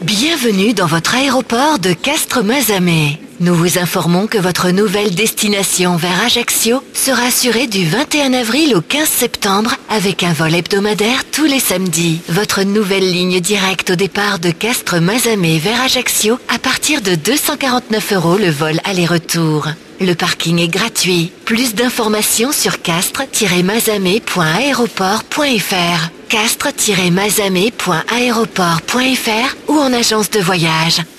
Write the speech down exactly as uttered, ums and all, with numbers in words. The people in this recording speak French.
Bienvenue dans votre aéroport de Castres-Mazamet. Nous vous informons que votre nouvelle destination vers Ajaccio sera assurée du vingt et un avril au quinze septembre avec un vol hebdomadaire tous les samedis. Votre nouvelle ligne directe au départ de Castres-Mazamet vers Ajaccio à partir de deux cent quarante-neuf euros le vol aller-retour. Le parking est gratuit. Plus d'informations sur castres tiret mazamet point aéroport point fr castres tiret mazamet point aéroport point fr ou en agence de voyage.